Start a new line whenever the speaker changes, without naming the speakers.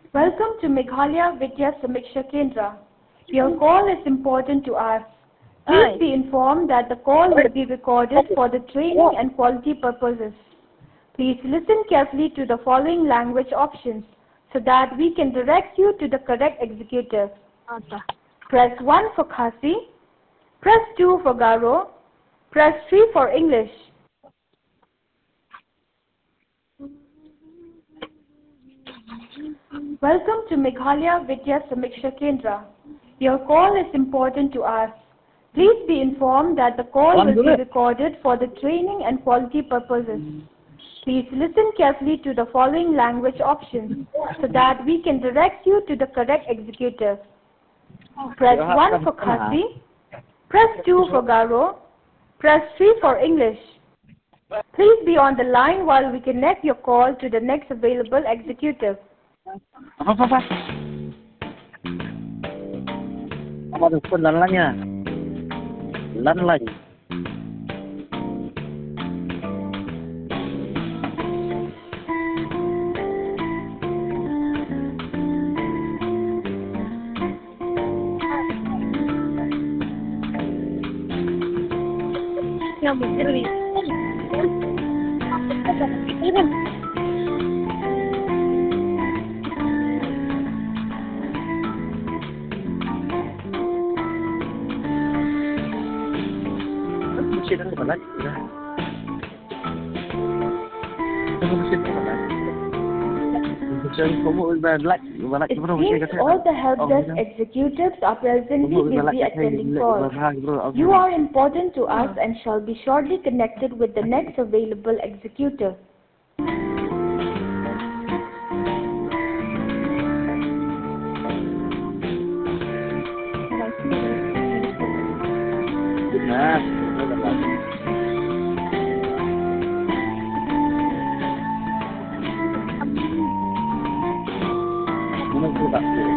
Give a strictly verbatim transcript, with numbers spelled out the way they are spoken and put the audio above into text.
Welcome to Meghalaya Vidya Samiksha Kendra. Your call is important to us. Please be informed that the call will be recorded for the training and quality purposes. Please listen carefully to the following language options so that we can direct you to the correct executive. Press one for Khasi, press two for Garo, press three for English. Welcome to Meghalaya Vidya Samiksha Kendra. Your call is important to us. Please be informed that the call will be recorded for the training and quality purposes. Please listen carefully to the following language options so that we can direct you to the correct executive. Press one for Khasi, press two for Garo, press three for English. Please be on the line while we connect your call to the next available executive.
Apa apa apa? Apa tu pun lananya? Lan lagi. Yang mikir ni. Mesin itu mana? Mesin itu mana?
It seems all the help desk executives are presently busy attending calls. You are important to us and shall be shortly connected with the next available executive.
Nah, Mana tu tak?